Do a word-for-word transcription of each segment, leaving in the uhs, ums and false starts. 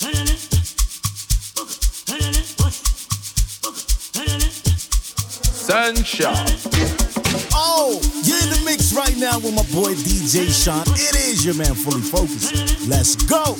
Sunshine. Oh, you're in the mix right now with my boy D J Sean. It is your man, Fully Focused. Let's go.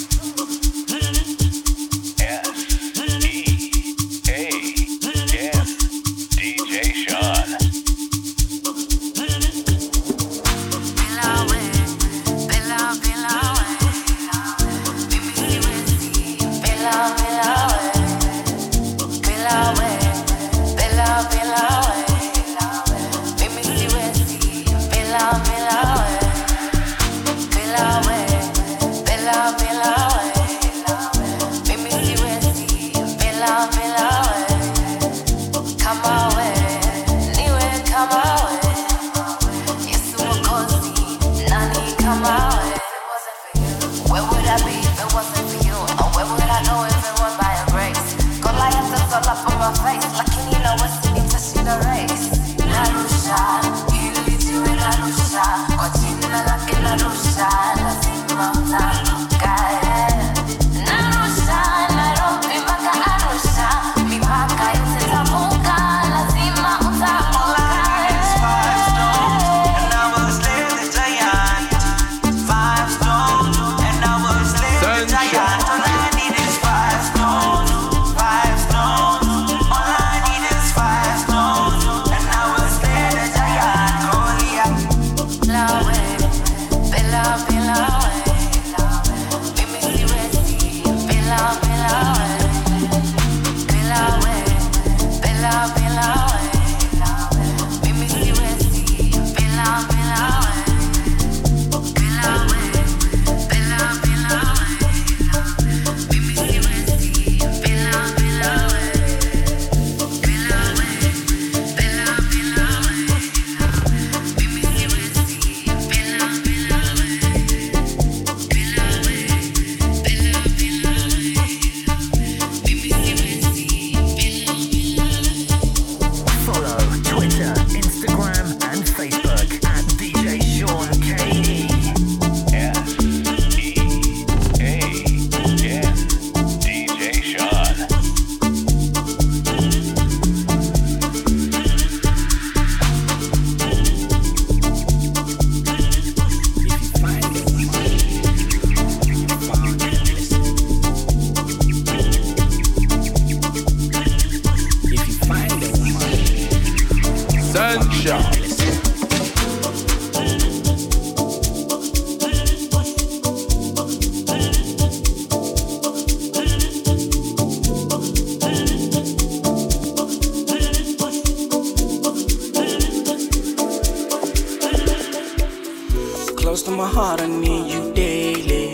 Close to my heart, I need you daily.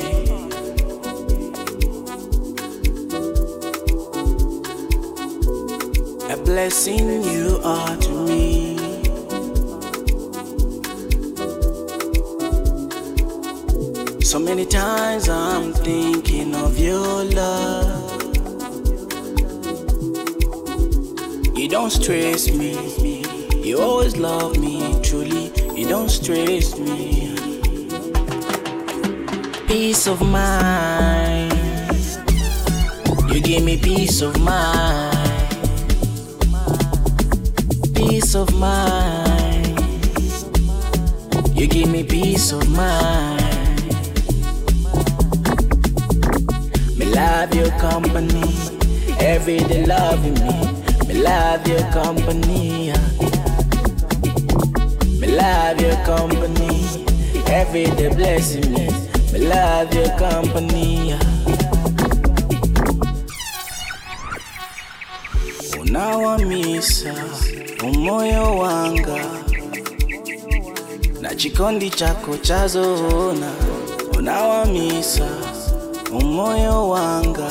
A blessing you are to me. So many times I'm thinking of your love. You don't stress me, you always love me truly. You don't stress me. Peace of mind, you give me peace of mind. Peace of mind, you give me peace of mind. Me love your company, every day loving me. Me love your company, me love your company, every day blessing me. Me love your company. Unawamisa umoyo wanga na chikondi chako chazoona. Unawamisa umoyo wanga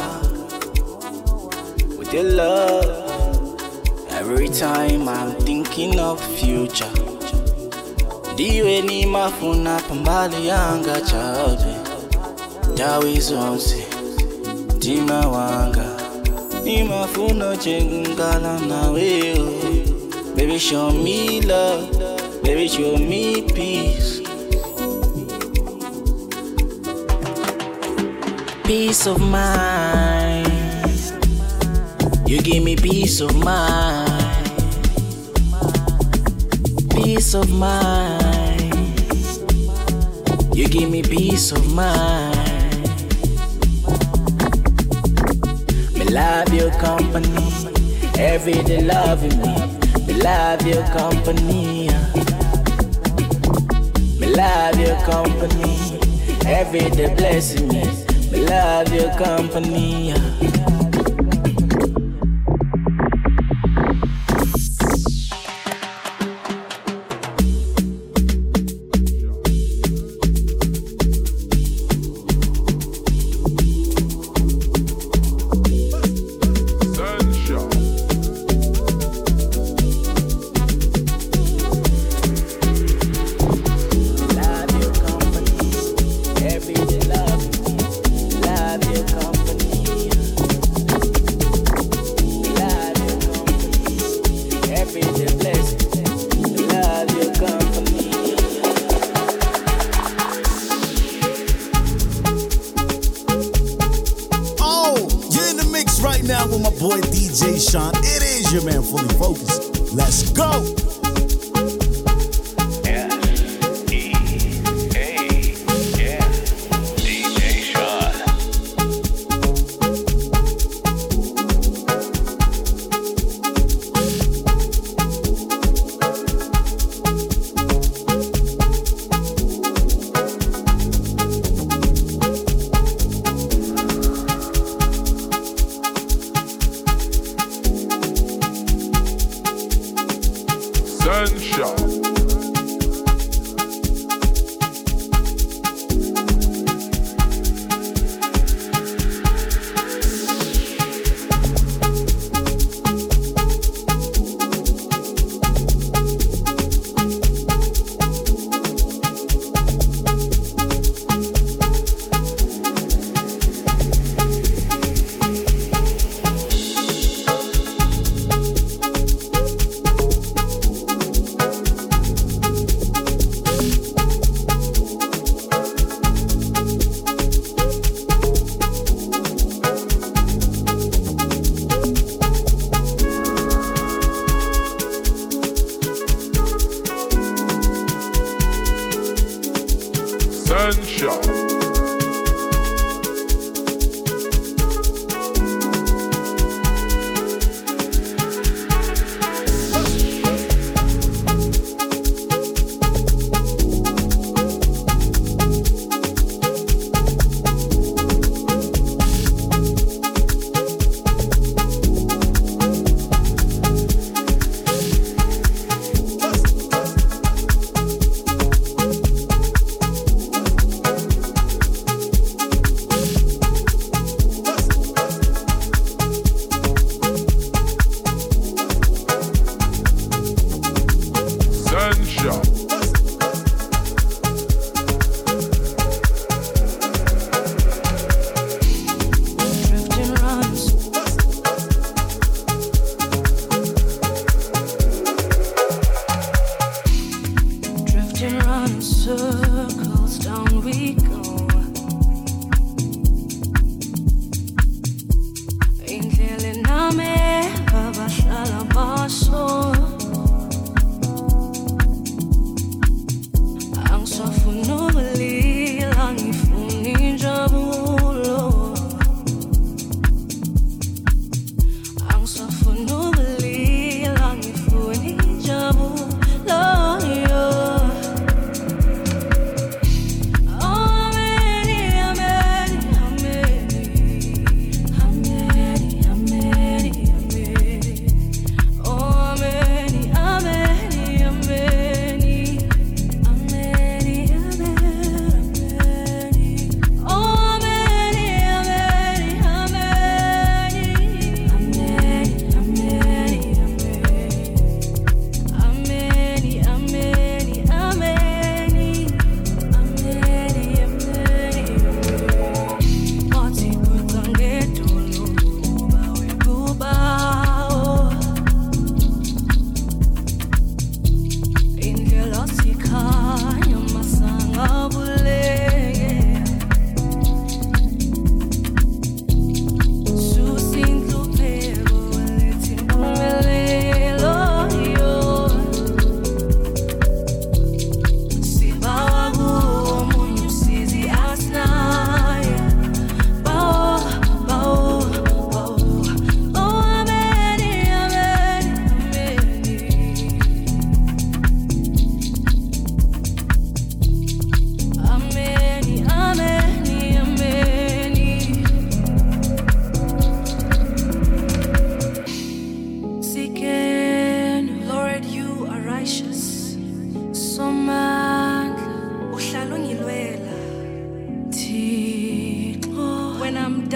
with your love. Every time I'm thinking of future, diwe ni mafuna pambali yanga chabe. Dawi zonse tima wanga ni mafuna chengala na weo. Baby show me love, baby show me peace. Peace of mind, You give me peace of mind, peace of mind. You give me peace of mind. Me love your company, every day loving me. Me love your company. Me love your company, every day blessing me. Me love your company.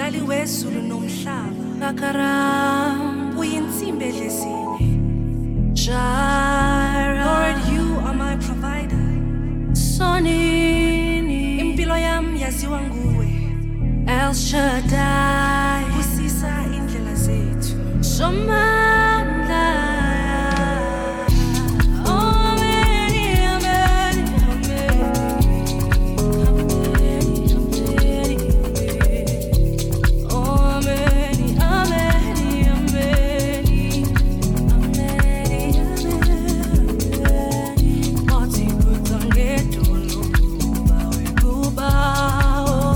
umdali wezulu nomhlaba bakaram uyinsimbi edlezini Jireh Lord you are my provider sonini impilo yami yaziwa nguwe El Shaddai usisa indlela zethu somandla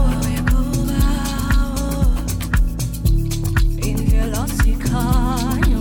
Indlela sikha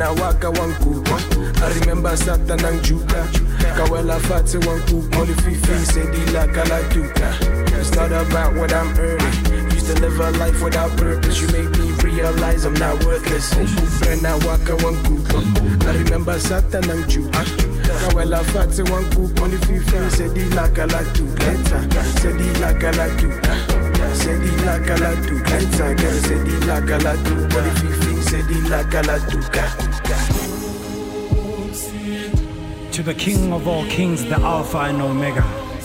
Brena waka wanku. I remember Sata nang juka. Kawela fatse wanku. Molly fifi said di la kala duka. It's not about what I'm earning. Used to live a life without purpose. You make me realize I'm not worthless. Brena waka wanku. I remember Sata nang juka. Kawela fatse wanku. Molly fifi said di la kala duka. Said di la kala duka. Said di la kala duka. Said di la kala duka. Molly fifi said di la kala duka. To the King of all kings, the Alpha and Omega,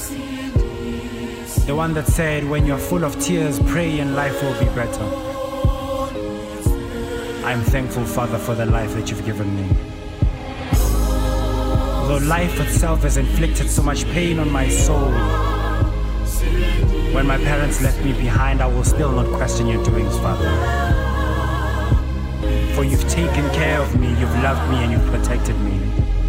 the one that said, when you're full of tears, pray and life will be better. I'm thankful, Father, for the life that you've given me. Though life itself has inflicted so much pain on my soul, when my parents left me behind, I will still not question your doings, Father. For you've taken care of me, you've loved me, and you've protected me.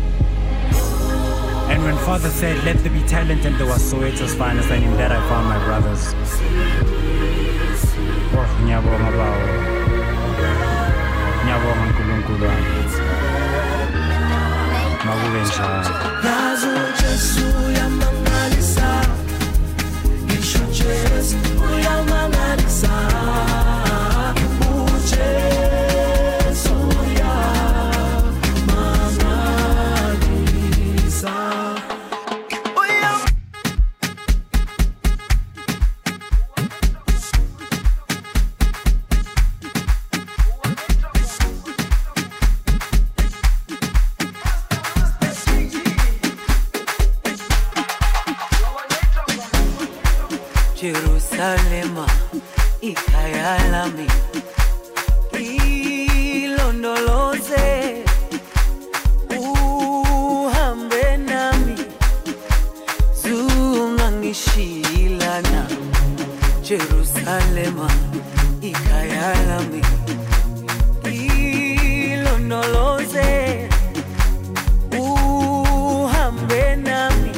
And when Father said, let there be talent, and there was Soweto's finest, and in that I found my brothers. Oh, Nyabonga bao. Nyabonga nkulunkulu wami. Makube njalo. Nazo Jesu uyamangalisa. Ngisho Jesu uyamangalisa. Ujesu uyamangalisa. Jerusalema, ikhaya lami, ilondoloze, uhambe nami, zungangishilana. Jerusalema, ikhaya lami, ilondoloze, uhambe nami,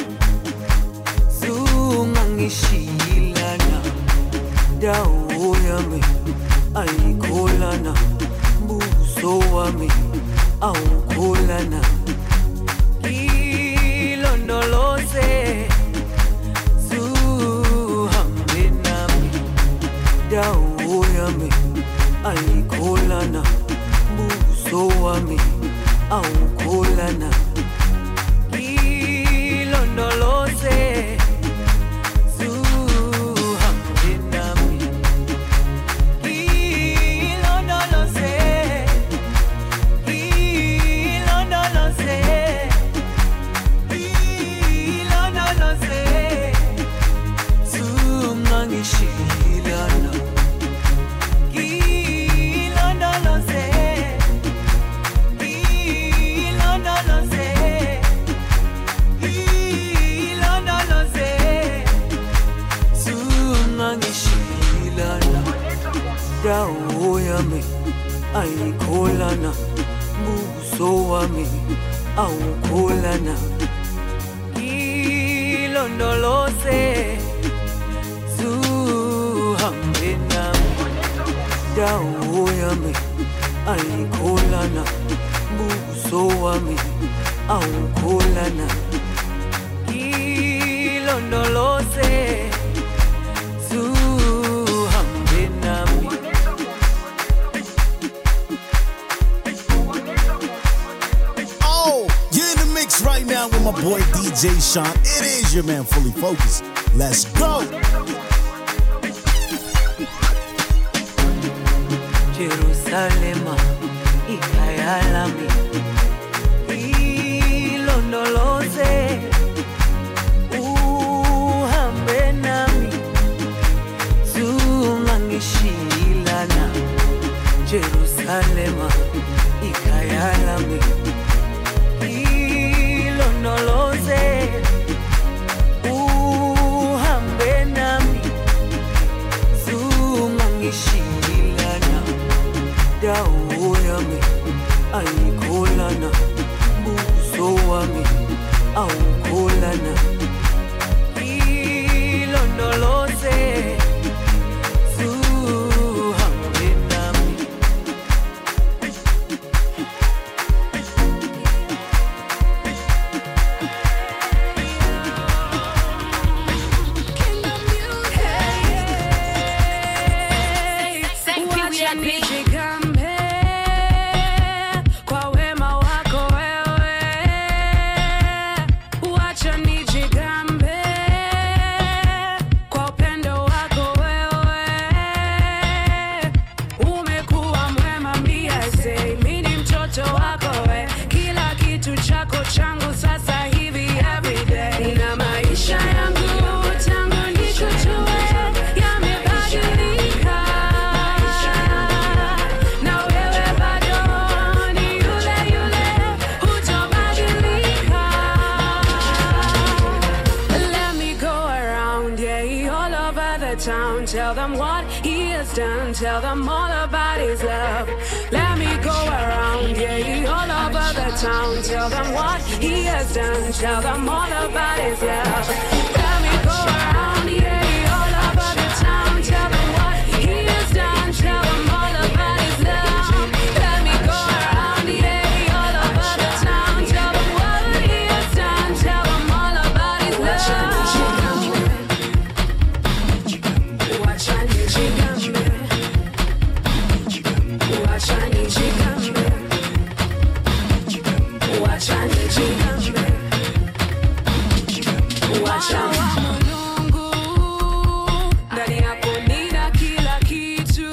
zungangishilana. Dawo yami ayikholana, buso wami awukholana. Ilondoloze, zuhambe nami. Dawo yami ayikholana, buso wami awukholana. Ilondoloze, dawo yami ayikholana, buso wami awukholana. Ilondoloze, zuhambe nami. Dawo yami ayikholana, buso wami awukholana. Ilondoloze, zuhambe nami. Right now with my boy D J Sean. It is your man Fully Focused. Let's go. Jerusalema, ikhaya lami, ilondoloze, uhambe nami, zungangishilana. Jerusalema, ikhaya lami, ilondoloze, uhambe nami, zungangishilana. Dawo yami ayikholana, buso wami awukholana. Ilondoloze, zuhambe nami. mtoto wako we, kila kitu chako changu sasa hivi everyday, na maisha yangu tangu nikujue yamebadilika, na wewe bado ni yule yule, hutobadilika. Let me go around, yeah, all over the town, tell them what he has done, tell them all about his love. Let me go around, yeah, all over the town, tell them what he has done, tell them all about his love. Let me go around, yeah, all over the town, tell them what he has done, tell them all about his love. Let me go around, yeah, all over the town, tell them what he has done, tell them all about his love. Watch I need you coming. Watch I need you coming. Watch I need you coming. Watch I Mungu ndani yako nina kila kitu.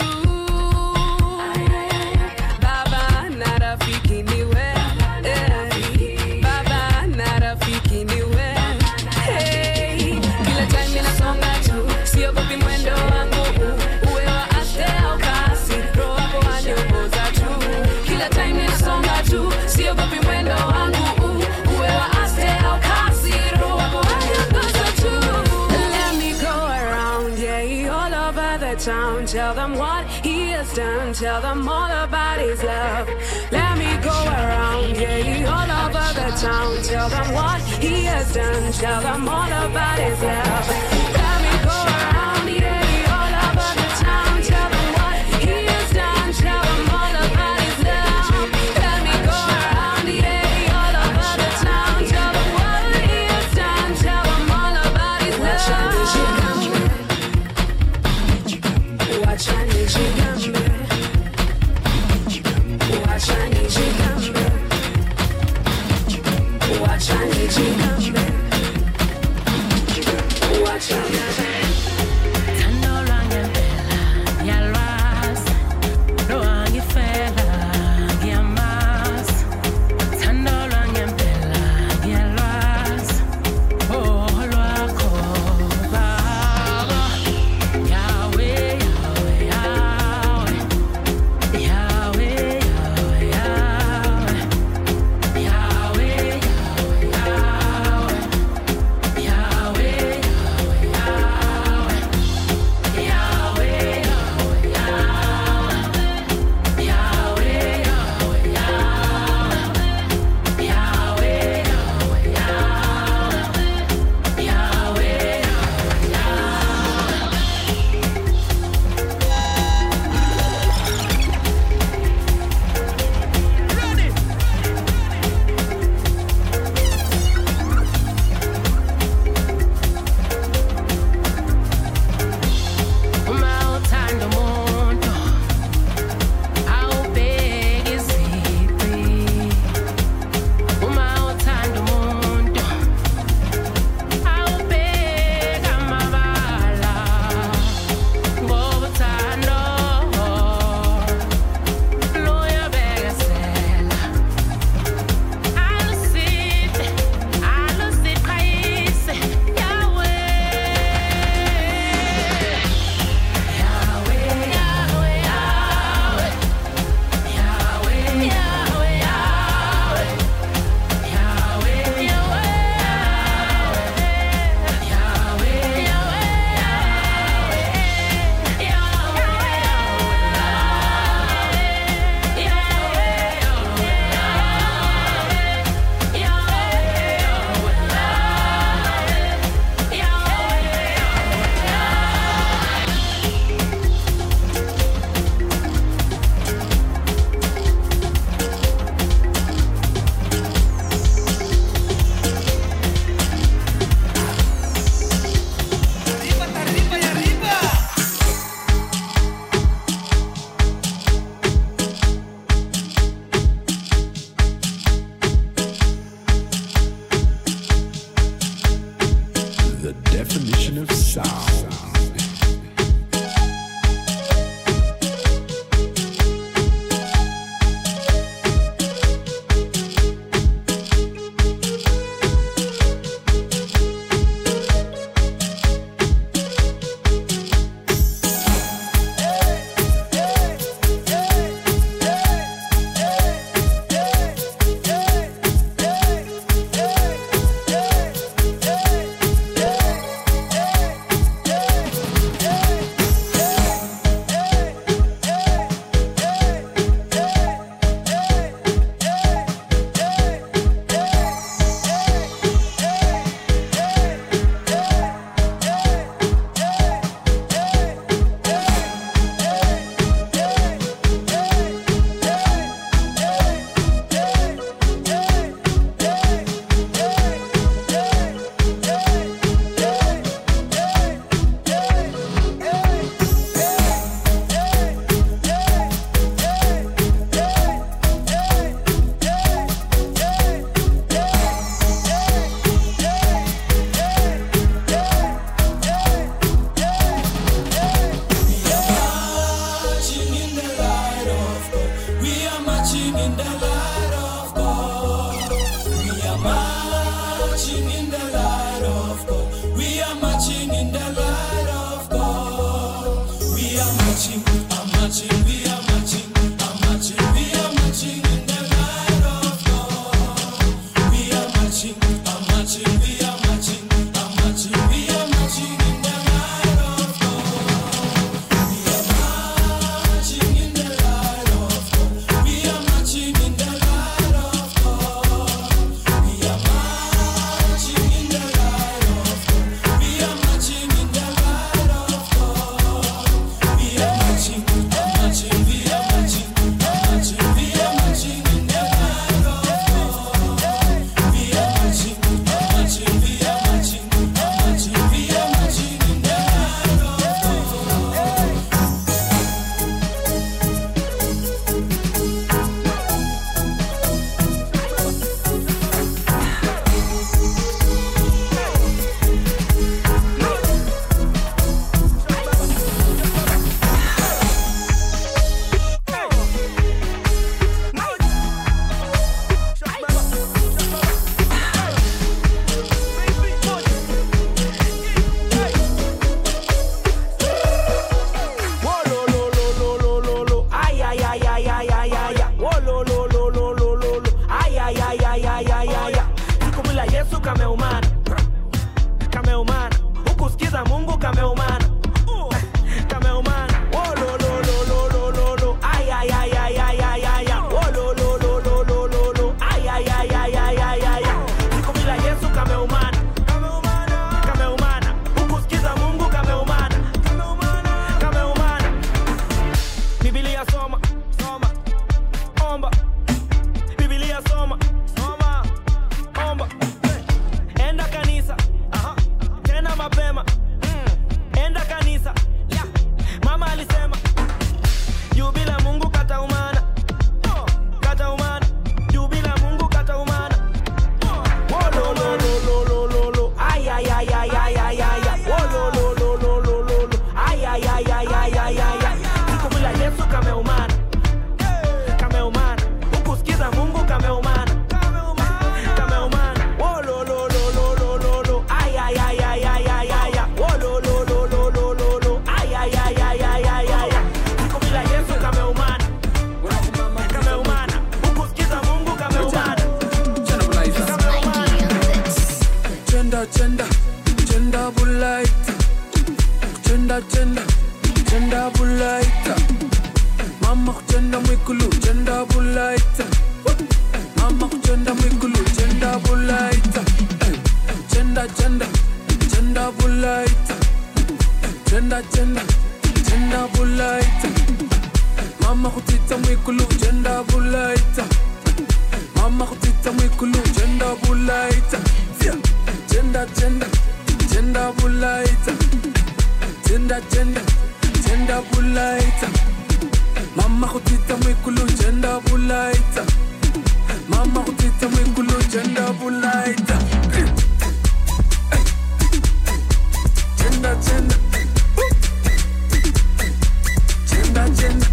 Baba na rafiki niwe, eh. Baba na rafiki niwe, hey. Kila time ninasonga tu, siogopi mwendo wangu, uwe wa aste au kasi, roho yako waniongoza tu. Kila time ninasonga tu, siogopi mwendo wangu, uwe wa aste au kasi, roho yako waniongoza tu. Let me go around, yeah, all over the town, tell them what he has done, tell them all about his love. Let me go around, yeah, all over the town, tell them what he has done, tell them all about his love. Let me go around, yeah, all over the town, tell them what he has done, tell them all about his love. Let me go around, yeah, all over the town, tell them what he has done, tell them all about his love. Watch I need you coming. Watch I need you coming. Watch I need you coming. Watch I need you coming. kameumana, kameumana, ukusikiza Mungu kameumana, kameumana, oh lo lo lo lo lo lo lo, ay ay ay ay ay ay ay, oh lo lo lo lo lo lo lo, ay ay ay ay ay ay ay, siku bila Yesu kameumana, kameumana, kameumana, ukusikiza Mungu kameumana, kameumana, kameumana. Biblia soma, soma, omba, Biblia soma, soma, omba, enda kanisa, aha, tena mapema, mm. enda kanisa, yeah. Mama alisema juu bila Mungu kataumana, oh. kataumana, juu bila Mungu kataumana, oh. oh, lo lo lo lo lo lo lo, ay ay ay ay ay ay ay, oh lo lo lo lo lo lo lo, ay ay ay ay ay ay ay, siku bila Yesu kameumana, kameumana, ukusikiza Mungu kameumana, kameumana, oh lo lo lo lo lo lo lo, ay ay ay ay ay ay ay, oh lo lo lo lo lo lo lo, ay ay ay ay ay ay ay, siku bila Yesu kameumana, kameumana, ukusikiza Mungu kameumana, Gender, gender, gender bullet. Gender, gender, gender bullet. Mama gender mwikulu, gender bullet. Mama gender mwikulu, gender bullet. Gender, gender, gender bullet. Gender, gender, gender bullet. Mama kutita mwikulu, gender bullet. Mama kutita mwikulu, gender bullet. Gender, gender, gender bullet. Gender, gender, gender bullet. Mama kutita mwikulu, gender bullet. Mama kutita mwikulu, gender bullet. Gender, gender, gender, gender,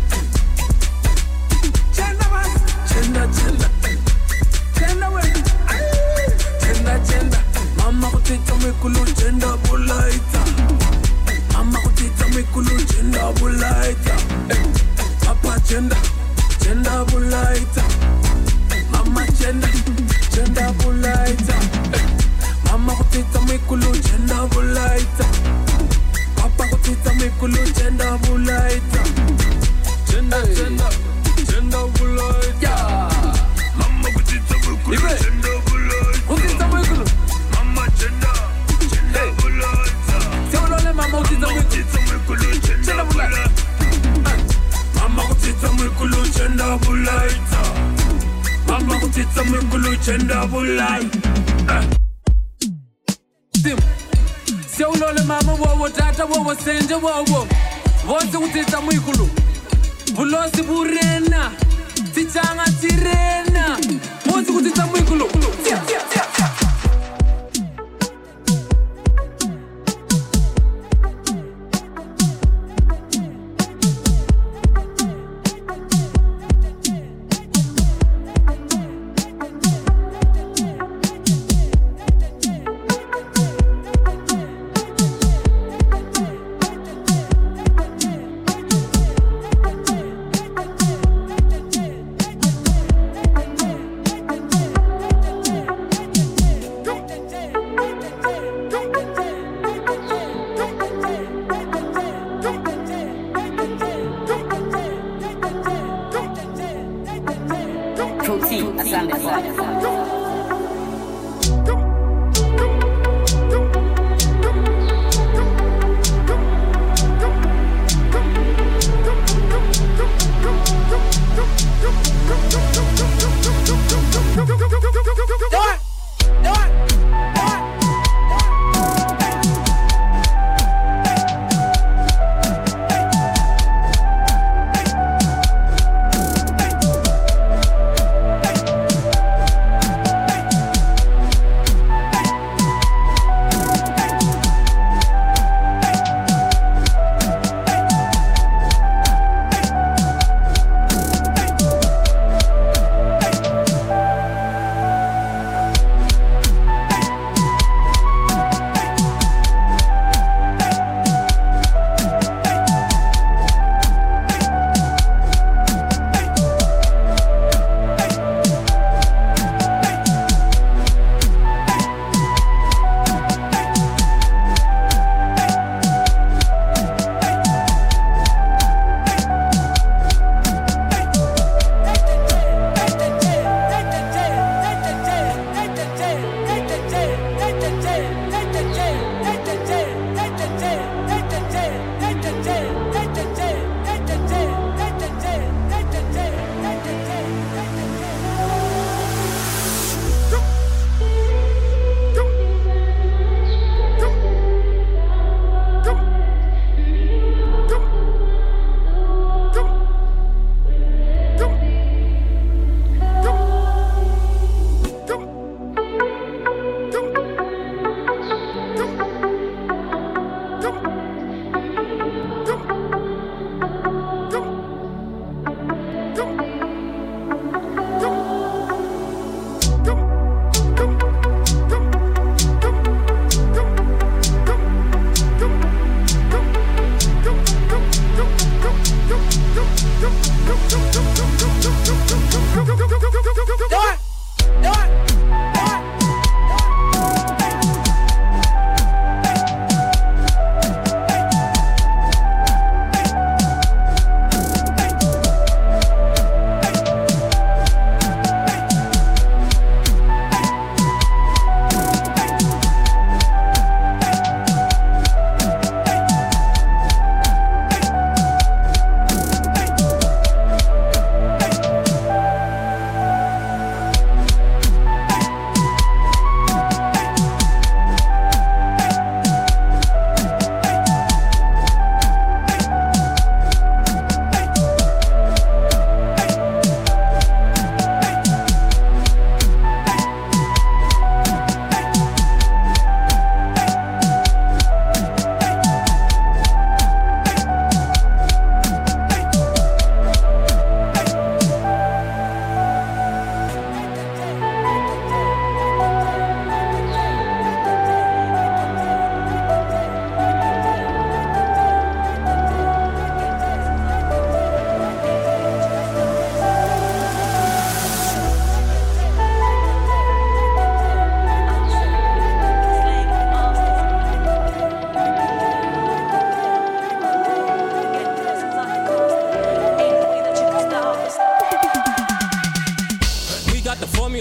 gender man, gender, gender, gender man, gender, gender. Mama kutita mwikulu, gender bullet. Mama kutita mwikulu, gender bullet. Papa gender, gender bullet. Mama gender, gender bullet. Mama kutita mwikulu, gender bullet. Papa kutita mwikulu, gender bullet. Gender, gender, gender bullet. Yeah. Mama kutita mwikulu, gender bullet. Kutita mwikulu. Mama gender, gender bullet. Seulole mama kutita mwikulu, gender bullet. Mama kutita mwikulu, gender bullet. Mama kutita mwikulu, gender bullet. Sim. Seulole mama wowo tata wowo senje wowo. Vose kutita mwikulu. Vulosi burena. Tichanga tirena. Vose kutita mwikulu. Tia tia tia tia. Protein, asante sana.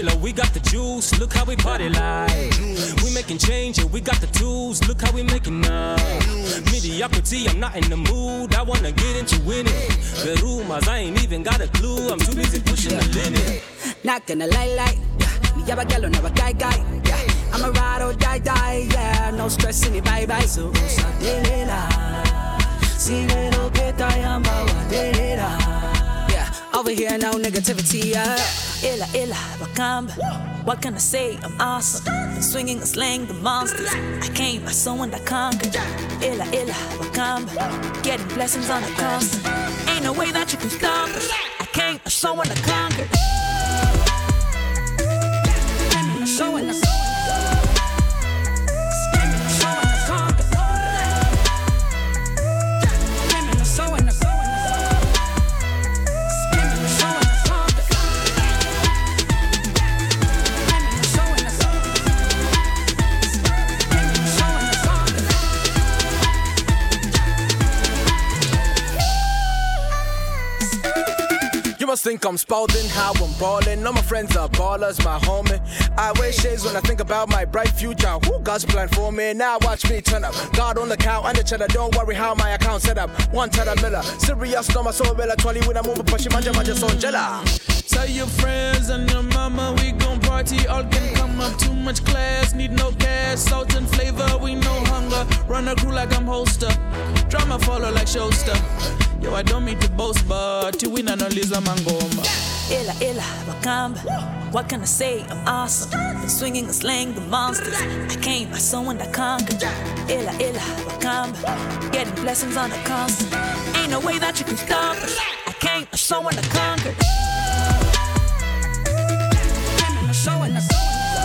Tequila, we got the juice, look how we party like. We making change, yeah, we got the tools, look how we making up. Mediocrity, I'm not in the mood, I wanna get into winning. The rumors, I ain't even got a clue, I'm too busy pushing the limit. Not gonna lie, lie, yeah. Me have a girl, never guy, guy, yeah. I'm a ride or die, die, yeah. No stress in it, bye, bye. So, so, de la. Si me lo que te llama, de la. Yeah, over here, no negativity, yeah. Illa, illa, bakamba. What can I say? I'm awesome. Swinging and slaying the monsters. I came as someone that conquered. Illa, illa, bakamba. Getting blessings on the constant. Ain't no way that you can stop us. I came as someone that conquered. Showing us. Think I'm Spalding, how I'm ballin'. All my friends are ballers, my homie. I wear shades when I think about my bright future. Who God's plan for me? Now watch me turn up. God on the count and the cheddar. Don't worry how my account set up. One Tedder Miller, serious no my soul Bella. Twenty when I move a push manja manja son jella. Tell your friends and your mama we gon' party. All can come up. Too much class, need no cash. Salt and flavor, we no hunger. Run a crew like I'm holster. Drama follow like showster. Yo, I don't mean to boast, but to win and only a mangoma. Illa, illa, bakamba. What can I say? I'm awesome. Been swinging and slaying the monsters. I came as someone that conquered. Illa, illa, bakamba. Getting blessings on the constant. Ain't no way that you can stop us. I came as someone that conquered. Showing us.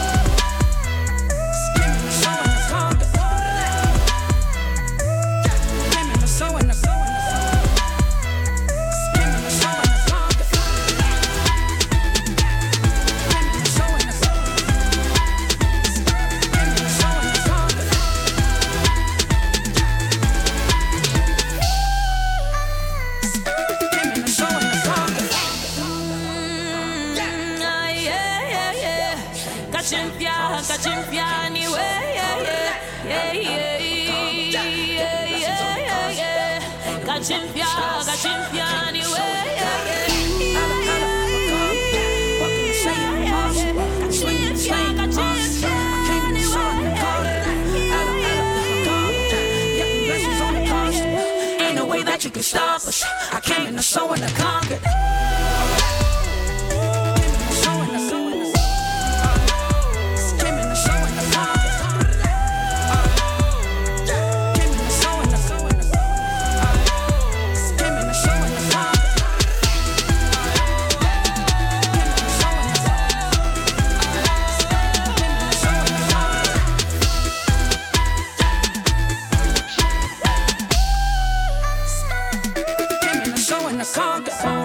You can stop us. I came in the show and I conquered. Conquer.